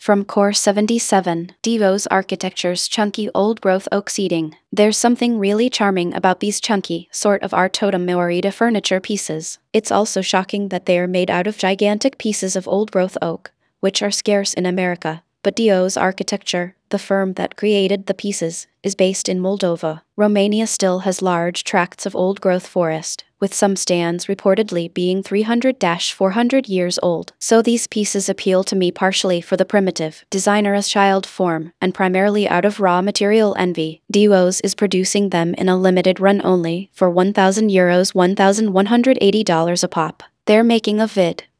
From Core 77, Devo's Architecture's chunky old-growth oak seating. There's something really charming about these chunky, sort of Art Totem Morita furniture pieces. It's also shocking that they are made out of gigantic pieces of old-growth oak, which are scarce in America. But Devo's Architecture, the firm that created the pieces, is based in Moldova. Romania still has large tracts of old-growth forest, with some stands reportedly being 300-400 years old. So these pieces appeal to me partially for the primitive, designer's child form, and primarily out of raw material envy. Devo's is producing them in a limited run only, for €1,000 $1,180 a pop. They're making a vid.